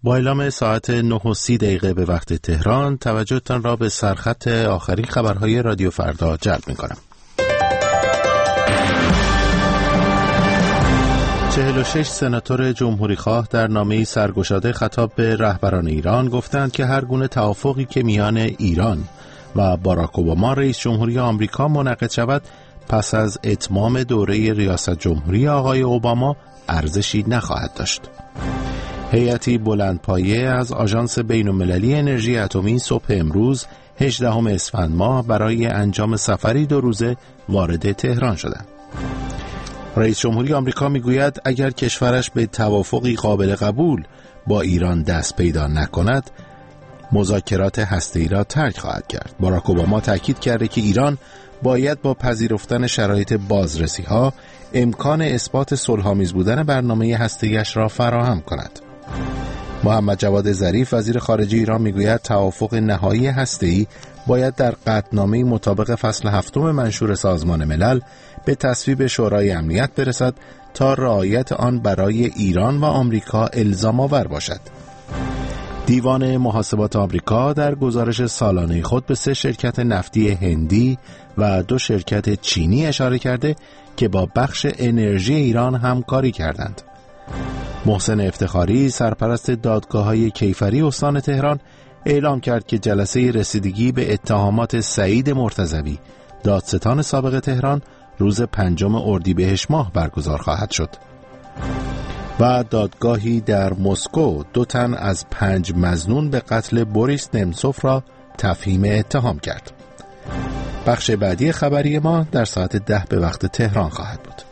با اعلام ساعت 9:30 به وقت تهران توجهتان را به سرخط آخرین خبرهای رادیو فردا جلب می‌کنم. 46 سناتور جمهوریخواه در نامه‌ای سرگشاده خطاب به رهبران ایران گفتند که هر گونه توافقی که میان ایران و باراک اوباما رئیس جمهوری آمریکا منعقد شود پس از اتمام دوره ریاست جمهوری آقای اوباما ارزشی نخواهد داشت. هیئتی بلندپایه از آژانس بین‌المللی انرژی اتمی صبح امروز 18 اسفند ماه برای انجام سفری 2 روزه وارد تهران شدند. رئیس جمهوری آمریکا میگوید اگر کشورش به توافقی قابل قبول با ایران دست پیدا نکند مذاکرات هسته‌ای را ترک خواهد کرد. باراک اوباما تاکید کرده که ایران باید با پذیرفتن شرایط بازرسی‌ها امکان اثبات صلح‌آمیز بودن برنامه هسته‌ایش را فراهم کند. محمد جواد ظریف وزیر خارجه ایران میگوید توافق نهایی هسته‌ای باید در قطعنامه مطابق فصل 7 منشور سازمان ملل به تصویب شورای امنیت برسد تا رعایت آن برای ایران و آمریکا الزام آور باشد. دیوان محاسبات آمریکا در گزارش سالانه خود به 3 شرکت نفتی هندی و 2 شرکت چینی اشاره کرده که با بخش انرژی ایران همکاری کردند. محسن افتخاری سرپرست دادگاه‌های کیفری استان تهران اعلام کرد که جلسه رسیدگی به اتهامات سعید مرتضوی دادستان سابق تهران روز 5 اردیبهشت ماه برگزار خواهد شد. و دادگاهی در مسکو 2 تن از 5 مظنون به قتل بوریس نمسوف را تفهیم اتهام کرد. بخش بعدی خبری ما در ساعت 10 به وقت تهران خواهد بود.